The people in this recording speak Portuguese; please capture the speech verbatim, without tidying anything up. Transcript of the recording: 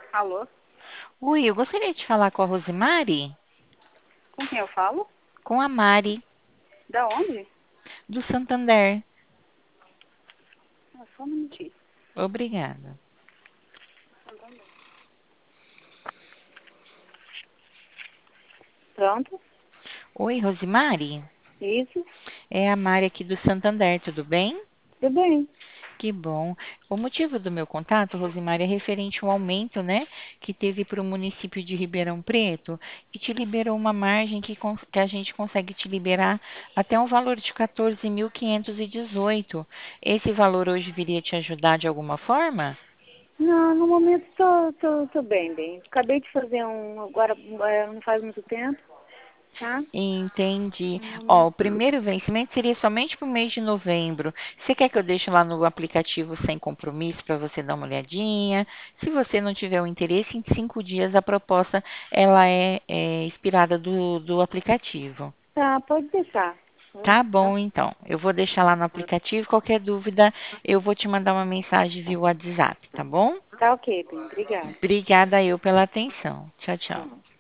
Alô? Oi, eu gostaria de falar com a Rosemary, Com quem eu falo? com a Mari, Da onde? do Santander. Ah, só um minutinho. Obrigada. Pronto? Oi, Rosemary. Isso? É a Mari aqui do Santander, tudo bem? Tudo bem. Que bom. O motivo do meu contato, Rosemary, é referente ao aumento, né, que teve para o município de Ribeirão Preto, que te liberou uma margem que, cons- que a gente consegue te liberar até um valor de quatorze mil quinhentos e dezoito. Esse valor hoje viria te ajudar de alguma forma? Não, no momento tô, tô, tô bem, bem. Acabei de fazer um, agora é, não faz muito tempo, tá? Entendi. No Ó, momento o não. primeiro vencimento seria somente para o mês de novembro. Você quer que eu deixe lá no aplicativo sem compromisso para você dar uma olhadinha? Se você não tiver o interesse, em cinco dias a proposta ela é, é expirada do, do aplicativo. Tá, pode deixar. Hum, Tá Tá, bom, então. Eu vou deixar lá no aplicativo. Qualquer dúvida, eu vou te mandar uma mensagem via WhatsApp, tá bom? tá ok, bem. Obrigada. Obrigada eu pela atenção. Tchau, tchau. Tá.